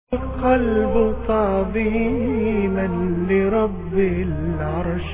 القلب تعظيما لرب العرش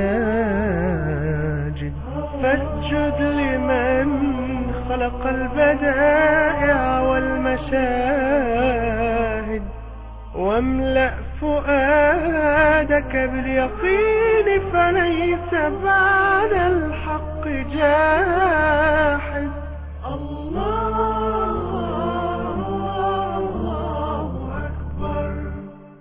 ساجد، فاسجد لمن خلق البدائع والمشاهد، واملأ فؤادك باليقين فليس بعد الحق جاحد. الله أكبر.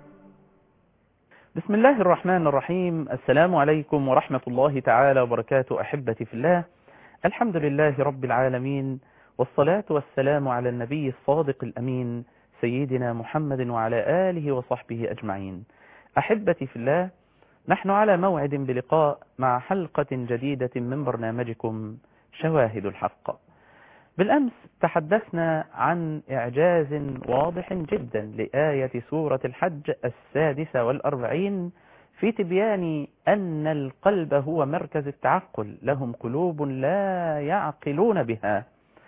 بسم الله الرحمن الرحيم. السلام عليكم ورحمة الله تعالى وبركاته. أحبتي في الله، الحمد لله رب العالمين، والصلاة والسلام على النبي الصادق الأمين سيدنا محمد وعلى آله وصحبه أجمعين. أحبتي في الله، نحن على موعد بلقاء مع حلقة جديدة من برنامجكم شواهد الحق. بالأمس تحدثنا عن إعجاز واضح جدا لآية سورة الحج 46 في تبيان أن القلب هو مركز التعقل، لهم قلوب لا يعقلون بها.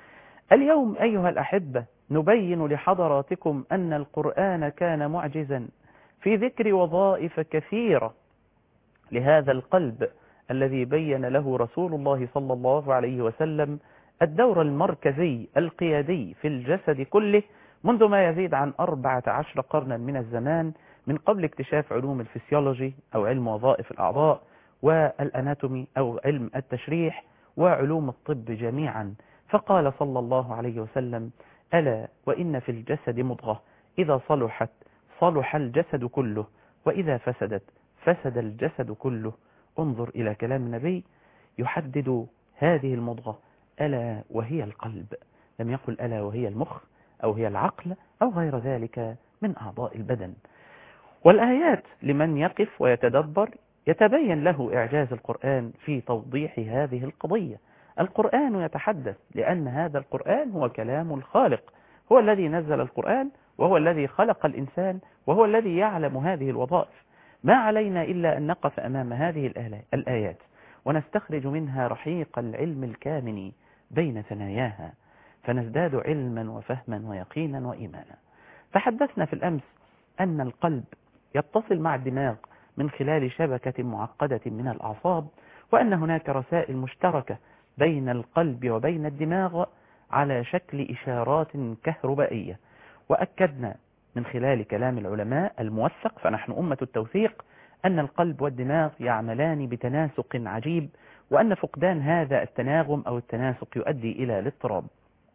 اليوم أيها الأحبة نبين لحضراتكم أن القرآن كان معجزا في ذكر وظائف كثيرة لهذا القلب الذي بين له رسول الله صلى الله عليه وسلم الدور المركزي القيادي في الجسد كله منذ ما يزيد عن 14 قرنا من الزمان، من قبل اكتشاف علوم الفسيولوجي أو علم وظائف الأعضاء والأناتومي أو علم التشريح وعلوم الطب جميعا. فقال صلى الله عليه وسلم: ألا وإن في الجسد مضغة إذا صلحت صلح الجسد كله، وإذا فسدت فسد الجسد كله. انظر إلى كلام النبي يحدد هذه المضغة، ألا وهي القلب، لم يقل ألا وهي المخ أو هي العقل أو غير ذلك من أعضاء البدن. والآيات لمن يقف ويتدبر يتبين له إعجاز القرآن في توضيح هذه القضية. القرآن يتحدث لأن هذا القرآن هو كلام الخالق، هو الذي نزل القرآن وهو الذي خلق الإنسان وهو الذي يعلم هذه الوظائف. ما علينا إلا أن نقف أمام هذه الآيات ونستخرج منها رحيق العلم الكامن بين ثناياها، فنزداد علما وفهما ويقينا وإيمانا. تحدثنا في الأمس أن القلب يتصل مع الدماغ من خلال شبكة معقدة من الأعصاب، وأن هناك رسائل مشتركة بين القلب وبين الدماغ على شكل إشارات كهربائية. وأكدنا من خلال كلام العلماء الموثق، فنحن أمة التوثيق، أن القلب والدماغ يعملان بتناسق عجيب، وأن فقدان هذا التناغم أو التناسق يؤدي إلى الاضطراب.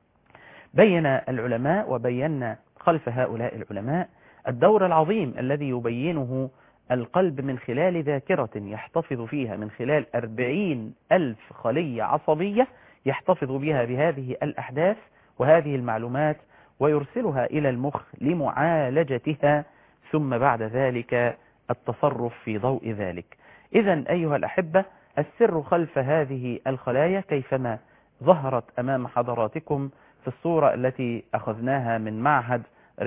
بين العلماء وبينا خلف هؤلاء العلماء الدور العظيم الذي يبينه القلب من خلال ذاكرة يحتفظ فيها من خلال 40,000 خلية عصبية، يحتفظ بها بهذه الأحداث وهذه المعلومات ويرسلها إلى المخ لمعالجتها، ثم بعد ذلك التصرف في ضوء ذلك. إذن أيها الأحبة، السر خلف هذه الخلايا كيفما ظهرت أمام حضراتكم في الصورة التي أخذناها من معهد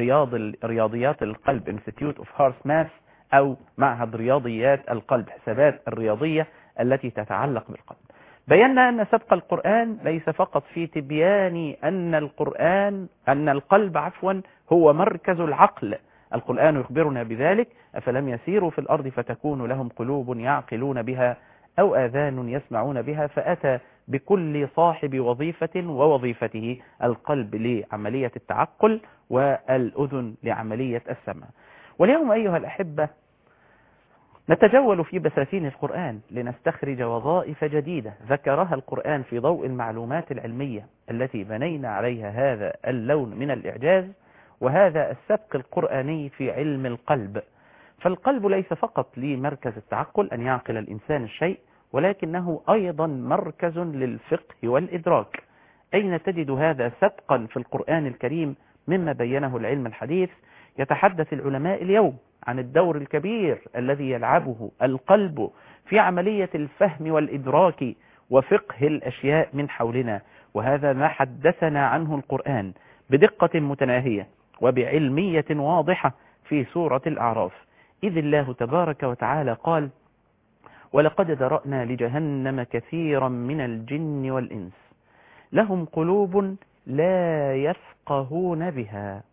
رياضيات القلب Institute of Heart Math، أو معهد رياضيات القلب، حسابات الرياضية التي تتعلق بالقلب. بينا أن سبق القرآن ليس فقط في تبيان أن القلب هو مركز العقل. القرآن يخبرنا بذلك: أفلم يسيروا في الأرض فتكون لهم قلوب يعقلون بها أو آذان يسمعون بها، فأتى بكل صاحب وظيفة ووظيفته، القلب لعملية التعقل والأذن لعملية السمع. واليوم أيها الأحبة نتجول في بساتين القرآن لنستخرج وظائف جديدة ذكرها القرآن في ضوء المعلومات العلمية التي بنينا عليها هذا اللون من الإعجاز وهذا السبق القرآني في علم القلب. فالقلب ليس فقط لمركز التعقل أن يعقل الإنسان الشيء، ولكنه أيضا مركز للفقه والإدراك. أين تجد هذا سبقا في القرآن الكريم مما بينه العلم الحديث؟ يتحدث العلماء اليوم عن الدور الكبير الذي يلعبه القلب في عملية الفهم والإدراك وفقه الأشياء من حولنا، وهذا ما حدثنا عنه القرآن بدقة متناهية وبعلمية واضحة في سورة الأعراف، إذ الله تبارك وتعالى قال: ولقد ذرأنا لجهنم كثيرا من الجن والإنس لهم قلوب لا يفقهون بها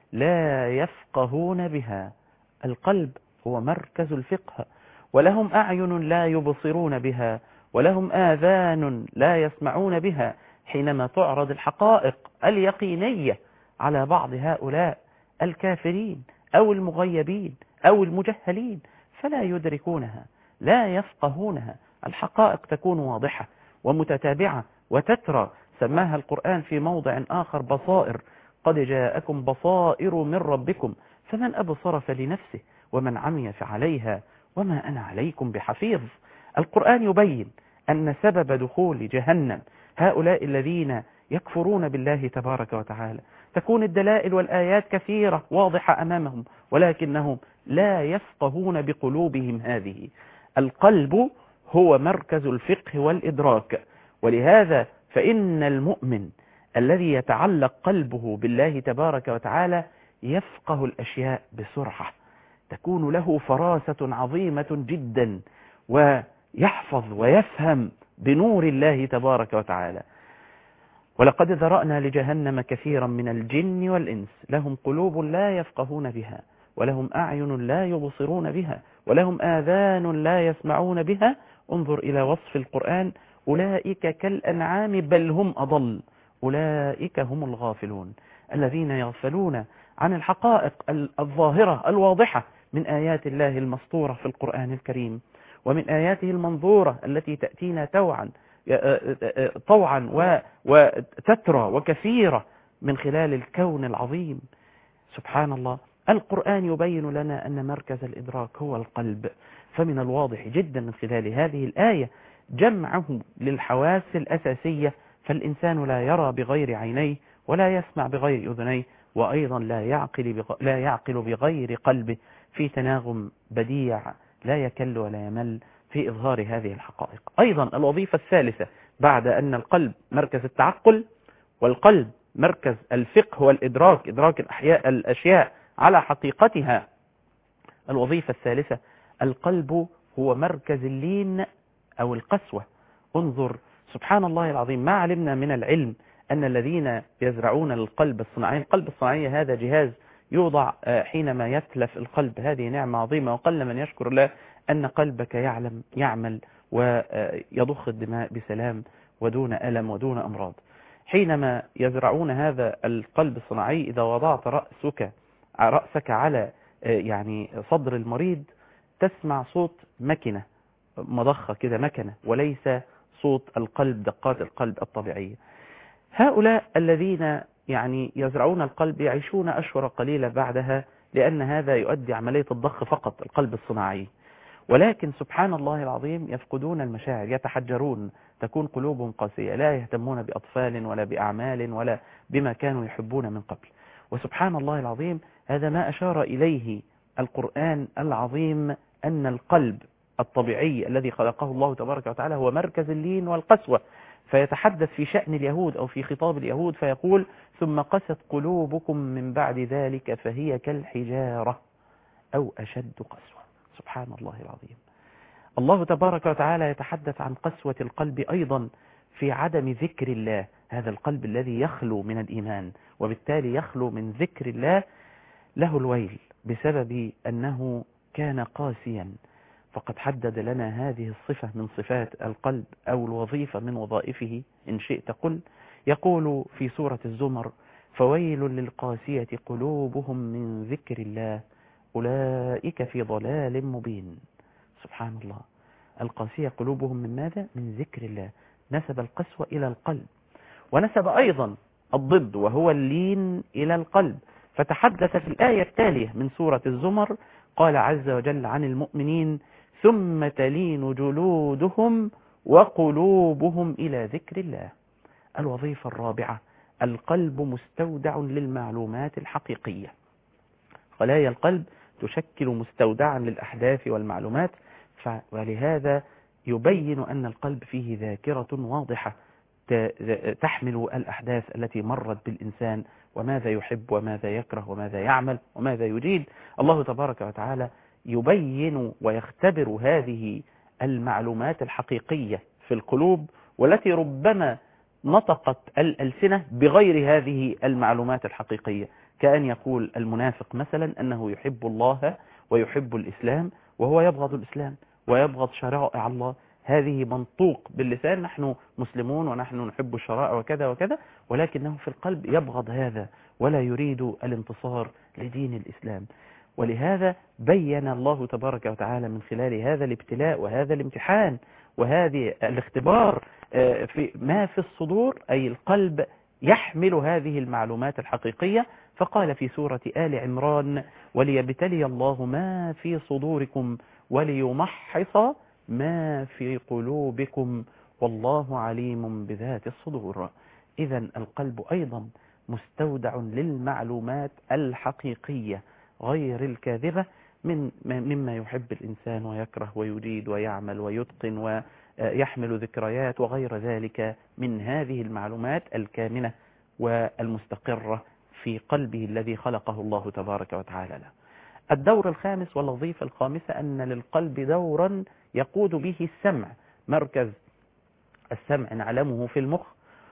لا يفقهون بها. القلب هو مركز الفقه، ولهم أعين لا يبصرون بها، ولهم آذان لا يسمعون بها. حينما تعرض الحقائق اليقينية على بعض هؤلاء الكافرين أو المغيبين أو المجهلين فلا يدركونها، لا يفقهونها. الحقائق تكون واضحة ومتتابعة وتترى، سماها القرآن في موضع آخر بصائر. قد جاءكم بصائر من ربكم فمن أبصر فلنفسه ومن عمي فعليها وما أنا عليكم بحفيظ. القرآن يبين أن سبب دخول جهنم هؤلاء الذين يكفرون بالله تبارك وتعالى تكون الدلائل والآيات كثيرة واضحة أمامهم، ولكنهم لا يفقهون بقلوبهم هذه. القلب هو مركز الفقه والإدراك، ولهذا فإن المؤمن الذي يتعلق قلبه بالله تبارك وتعالى يفقه الأشياء بسرعة، تكون له فراسة عظيمة جدا، ويحفظ ويفهم بنور الله تبارك وتعالى. ولقد ذرأنا لجهنم كثيرا من الجن والإنس لهم قلوب لا يفقهون بها، ولهم أعين لا يبصرون بها، ولهم آذان لا يسمعون بها. انظر إلى وصف القرآن: أولئك كالأنعام بل هم أضل، أولئك هم الغافلون، الذين يغفلون عن الحقائق الظاهرة الواضحة من آيات الله المسطورة في القرآن الكريم، ومن آياته المنظورة التي تأتينا طوعا وتترى وكثيرة من خلال الكون العظيم. سبحان الله، القرآن يبين لنا أن مركز الإدراك هو القلب. فمن الواضح جدا من خلال هذه الآية جمعه للحواس الأساسية، فالإنسان لا يرى بغير عينيه، ولا يسمع بغير أذنيه، وأيضا لا يعقل بغير قلبه، في تناغم بديع لا يكل ولا يمل في إظهار هذه الحقائق. أيضا الوظيفة الثالثة بعد أن القلب مركز التعقل والقلب مركز الفقه والإدراك، إدراك الأشياء على حقيقتها، الوظيفة الثالثة القلب هو مركز اللين أو القسوة. انظر سبحان الله العظيم، ما علمنا من العلم أن الذين يزرعون القلب الصناعي، القلب الصناعي هذا جهاز يوضع حينما يتلف القلب، هذه نعمة عظيمة، وقل من يشكر الله أن قلبك يعمل ويضخ الدماء بسلام ودون ألم ودون أمراض. حينما يزرعون هذا القلب الصناعي، إذا وضعت رأسك على يعني صدر المريض تسمع صوت مكنة مضخة كده، مكنة، وليس صوت القلب، دقات القلب الطبيعية. هؤلاء الذين يعني يزرعون القلب يعيشون أشهر قليلة بعدها، لأن هذا يؤدي عملية الضخ فقط، القلب الصناعي. ولكن سبحان الله العظيم يفقدون المشاعر، يتحجرون، تكون قلوبهم قاسية، لا يهتمون بأطفال ولا بأعمال ولا بما كانوا يحبون من قبل. وسبحان الله العظيم هذا ما أشار إليه القرآن العظيم، أن القلب الطبيعي الذي خلقه الله تبارك وتعالى هو مركز اللين والقسوة. فيتحدث في شأن اليهود أو في خطاب اليهود فيقول: ثم قست قلوبكم من بعد ذلك فهي كالحجارة أو أشد قسوة. سبحان الله العظيم. الله تبارك وتعالى يتحدث عن قسوة القلب أيضا في عدم ذكر الله، هذا القلب الذي يخلو من الإيمان وبالتالي يخلو من ذكر الله له الويل بسبب أنه كان قاسيا. فقد حدد لنا هذه الصفة من صفات القلب أو الوظيفة من وظائفه إن شئت قل. يقول في سورة الزمر: فويل للقاسية قلوبهم من ذكر الله أولئك في ضلال مبين. سبحان الله، القاسية قلوبهم من ماذا؟ من ذكر الله. نسب القسوة إلى القلب، ونسب أيضا الضد وهو اللين إلى القلب. فتحدث في الآية التالية من سورة الزمر، قال عز وجل عن المؤمنين: ثم تلين جلودهم وقلوبهم إلى ذكر الله. الوظيفة الرابعة: القلب مستودع للمعلومات الحقيقية. خلايا القلب تشكل مستودعا للأحداث والمعلومات، ولهذا يبين أن القلب فيه ذاكرة واضحة تحمل الأحداث التي مرت بالإنسان، وماذا يحب وماذا يكره وماذا يعمل وماذا يريد. الله تبارك وتعالى يبين ويختبر هذه المعلومات الحقيقية في القلوب، والتي ربما نطقت الألسنة بغير هذه المعلومات الحقيقية. كأن يقول المنافق مثلا أنه يحب الله ويحب الإسلام وهو يبغض الإسلام ويبغض شرائع الله. هذه منطوق باللسان، نحن مسلمون ونحن نحب الشرائع وكذا وكذا، ولكنه في القلب يبغض هذا ولا يريد الانتصار لدين الإسلام. ولهذا بين الله تبارك وتعالى من خلال هذا الابتلاء وهذا الامتحان وهذه الاختبار في ما في الصدور، أي القلب يحمل هذه المعلومات الحقيقية. فقال في سورة آل عمران: وليبتلي الله ما في صدوركم وليمحص ما في قلوبكم والله عليم بذات الصدور. إذا القلب أيضا مستودع للمعلومات الحقيقية غير الكاذبة مما يحب الإنسان ويكره ويريد ويعمل ويتقن ويحمل ذكريات وغير ذلك من هذه المعلومات الكامنة والمستقرة في قلبه الذي خلقه الله تبارك وتعالى له. الدور الخامس والوظيفة الخامسة أن للقلب دورا يقود به السمع. مركز السمع نعلمه في المخ،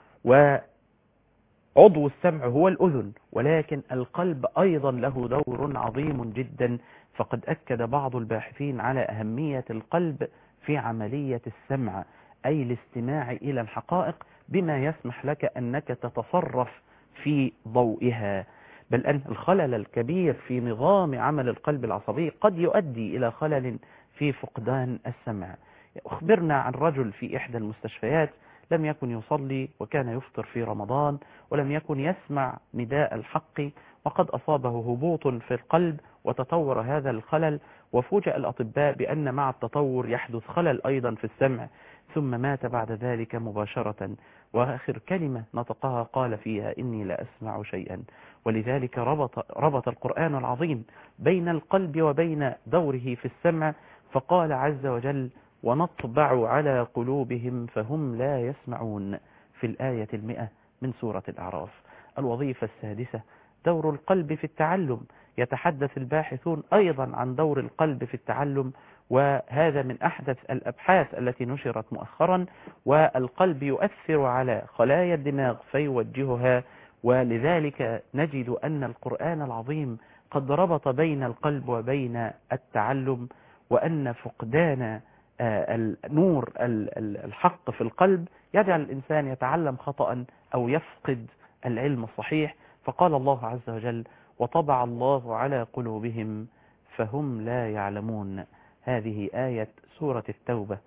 وعضو السمع هو الأذن، ولكن القلب أيضا له دور عظيم جدا. فقد أكد بعض الباحثين على أهمية القلب في عملية السمع، أي الاستماع إلى الحقائق بما يسمح لك أنك تتصرف في ضوئها. بل أن الخلل الكبير في نظام عمل القلب العصبي قد يؤدي إلى خلل في فقدان السمع. أخبرنا عن رجل في إحدى المستشفيات لم يكن يصلي وكان يفطر في رمضان ولم يكن يسمع نداء الحق، وقد أصابه هبوط في القلب وتطور هذا الخلل، وفوجئ الأطباء بأن مع التطور يحدث خلل أيضا في السمع، ثم مات بعد ذلك مباشرة. وآخر كلمة نطقها قال فيها: إني لا أسمع شيئا. ولذلك ربط القرآن العظيم بين القلب وبين دوره في السمع، فقال عز وجل: ونطبع على قلوبهم فهم لا يسمعون، في الآية 100 من سورة الأعراف. الوظيفة السادسة دور القلب في التعلم. يتحدث الباحثون أيضا عن دور القلب في التعلم، وهذا من أحدث الأبحاث التي نشرت مؤخرا. والقلب يؤثر على خلايا الدماغ فيوجهها، ولذلك نجد أن القرآن العظيم قد ربط بين القلب وبين التعلم، وأن فقدان نور الحق في القلب يجعل الإنسان يتعلم خطأ أو يفقد العلم الصحيح. فقال الله عز وجل: وطبع الله على قلوبهم فهم لا يعلمون. هذه آية سورة التوبة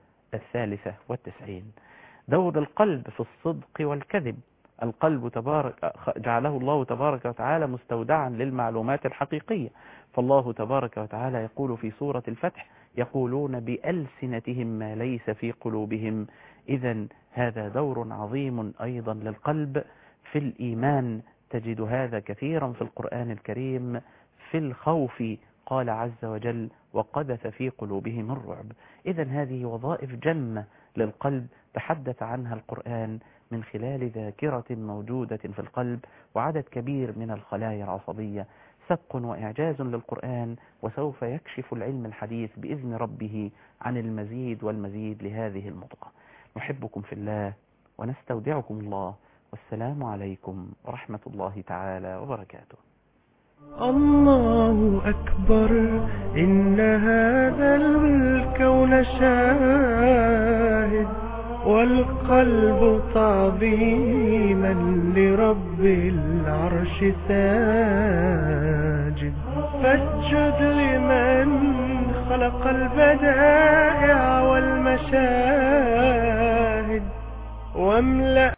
93. دور القلب في الصدق والكذب. القلب جعله الله تبارك وتعالى مستودعا للمعلومات الحقيقية، فالله تبارك وتعالى يقول في سورة الفتح: يقولون بألسنتهم ما ليس في قلوبهم. إذا هذا دور عظيم أيضا للقلب في الإيمان. تجد هذا كثيرا في القرآن الكريم. في الخوف قال عز وجل: وقذف في قلوبهم الرعب. إذا هذه وظائف جمة للقلب تحدث عنها القرآن من خلال ذاكرة موجودة في القلب وعدد كبير من الخلايا العصبية. سبق وإعجاز للقرآن، وسوف يكشف العلم الحديث بإذن ربه عن المزيد والمزيد لهذه المضغة. نحبكم في الله ونستودعكم الله، والسلام عليكم ورحمة الله تعالى وبركاته. الله أكبر، إن هذا الكون شاهد، والقلب تعظيما لرب العرش ساجد. فاسجد لمن خلق البدائع والمشاهد، واملأ